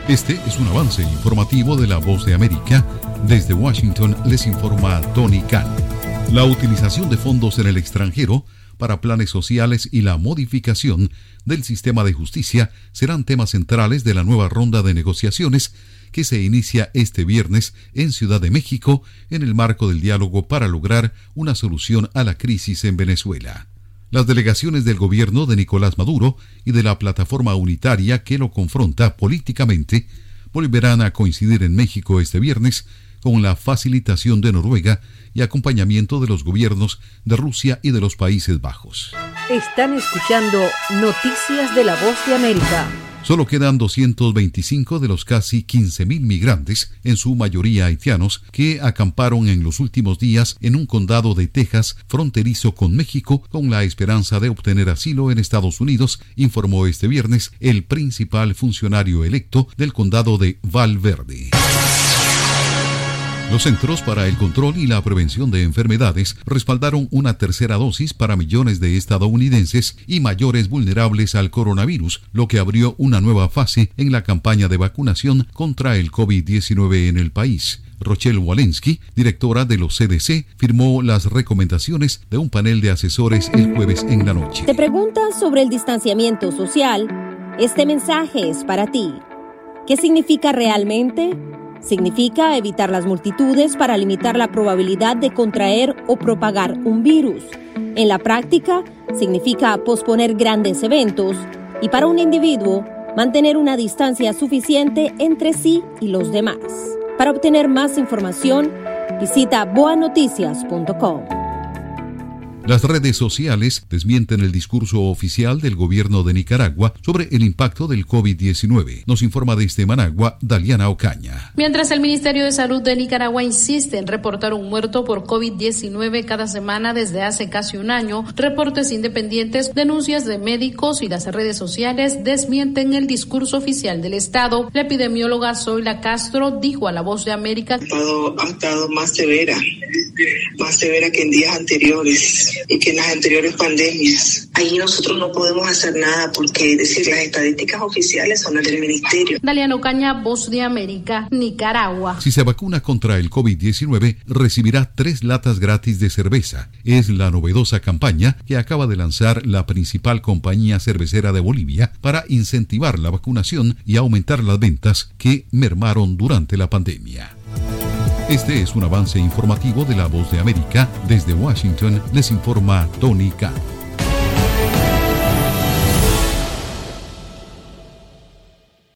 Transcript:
Este es un avance informativo de La Voz de América. Desde Washington les informa Tony Khan. La utilización de fondos en el extranjero para planes sociales y la modificación del sistema de justicia serán temas centrales de la nueva ronda de negociaciones que se inicia este viernes en Ciudad de México en el marco del diálogo para lograr una solución a la crisis en Venezuela. Las delegaciones del gobierno de Nicolás Maduro y de la plataforma unitaria que lo confronta políticamente volverán a coincidir en México este viernes con la facilitación de Noruega y acompañamiento de los gobiernos de Rusia y de los Países Bajos. Están escuchando Noticias de La Voz de América. Solo quedan 225 de los casi 15.000 migrantes, en su mayoría haitianos, que acamparon en los últimos días en un condado de Texas fronterizo con México con la esperanza de obtener asilo en Estados Unidos, informó este viernes el principal funcionario electo del condado de Val Verde. Los Centros para el Control y la Prevención de Enfermedades respaldaron una tercera dosis para millones de estadounidenses y mayores vulnerables al coronavirus, lo que abrió una nueva fase en la campaña de vacunación contra el COVID-19 en el país. Rochelle Walensky, directora de los CDC, firmó las recomendaciones de un panel de asesores el jueves en la noche. ¿Te preguntas sobre el distanciamiento social? Este mensaje es para ti. ¿Qué significa realmente? Significa evitar las multitudes para limitar la probabilidad de contraer o propagar un virus. En la práctica, significa posponer grandes eventos y para un individuo, mantener una distancia suficiente entre sí y los demás. Para obtener más información, visita boanoticias.com. Las redes sociales desmienten el discurso oficial del gobierno de Nicaragua sobre el impacto del COVID-19. Nos informa desde Managua, Daliana Ocaña. Mientras el Ministerio de Salud de Nicaragua insiste en reportar un muerto por COVID-19 cada semana desde hace casi un año, reportes independientes, denuncias de médicos y las redes sociales desmienten el discurso oficial del Estado. La epidemióloga Zoila Castro dijo a La Voz de América: ha estado más severa que en días anteriores y que en las anteriores pandemias. Ahí nosotros no podemos hacer nada porque, decir, las estadísticas oficiales son las del ministerio. Daliana Ocaña, Voz de América, Nicaragua. Si se vacuna contra el COVID-19, recibirá 3 latas gratis de cerveza. Es la novedosa campaña que acaba de lanzar la principal compañía cervecera de Bolivia para incentivar la vacunación y aumentar las ventas que mermaron durante la pandemia. Este es un avance informativo de La Voz de América. Desde Washington les informa Tony Khan.